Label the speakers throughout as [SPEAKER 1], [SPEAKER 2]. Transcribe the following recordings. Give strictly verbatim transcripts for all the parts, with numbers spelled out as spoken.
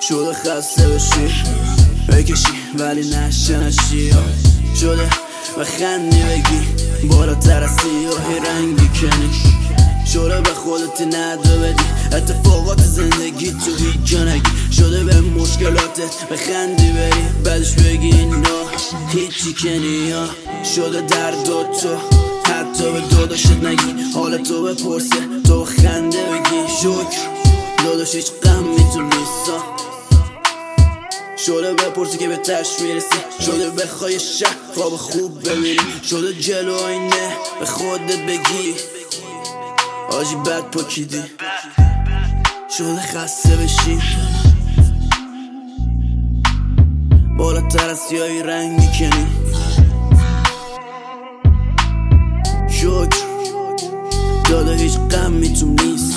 [SPEAKER 1] شده خسته بشی بکشی ولی نشنشی شده و خندی بگی بالاتر از سیاهی رنگی کنی شده به خودت ندو بدی اتفاقات زندگی تو هیچ جا نگی شده به مشکلاتت بخندی بری بعدش بگی اینا هیچی کنی شده دردات تو حتی به داداشت نگی حال تو بپرسه تو خنده بگی شکر داداش هیچ غمی تو نیستا شده بپرسی که به تش میرسی شده بخوای شهر خواب خوب ببینی شده جلو آینه به خودت بگی آجی بد پاکیدی شده خسته بشی بالاتر از سیاهی رنگ میکنی شکر داده هیچ غمی تو نیست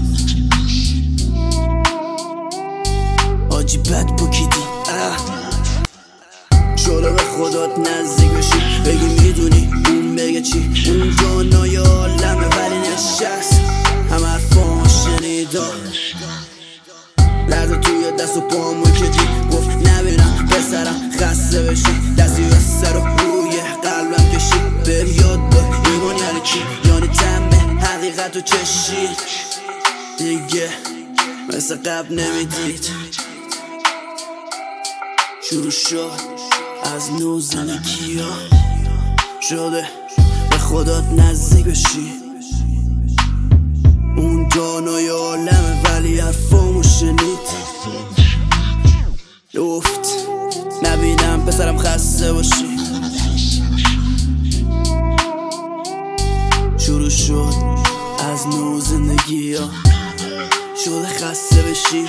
[SPEAKER 1] آجی بد پاکیدی شده به خودت نزدیک بشی بگی میدونی اون بگه چی اون جانای عالمه ولی نشست همه حرفامو شنیدا لرزه توی دست و پامو کدی گفت نبینم پسرم خسته بشی دستی به سر و روی قلبم کشی بهم یاد داد ایمان یعنی چی یعنی تمه حقیقت و چشید دیگه مثل قبل نمیدید شروع شد از نو زندگی ها شده به خودت نزدیک بشی اون دانای عالمه ولی حرفامو شنید گفت نبینم پسرم خسته باشی شروع شد از نو زندگی ها شده خسته بشی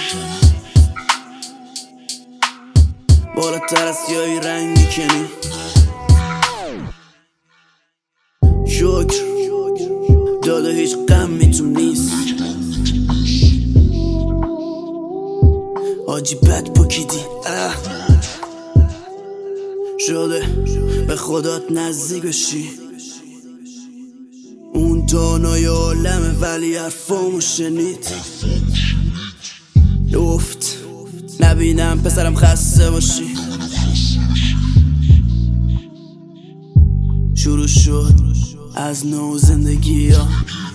[SPEAKER 1] بالاتر از سیاهی رنگ میکنی شکر داده هیچ غمی تو نیست آجی بد پاکیدی شده به خودت نزدیک بشی اون دانای عالمه ولی حرفامو شنید گفت نبینم پسرم خسته باشی شروع شد از نو زندگی ها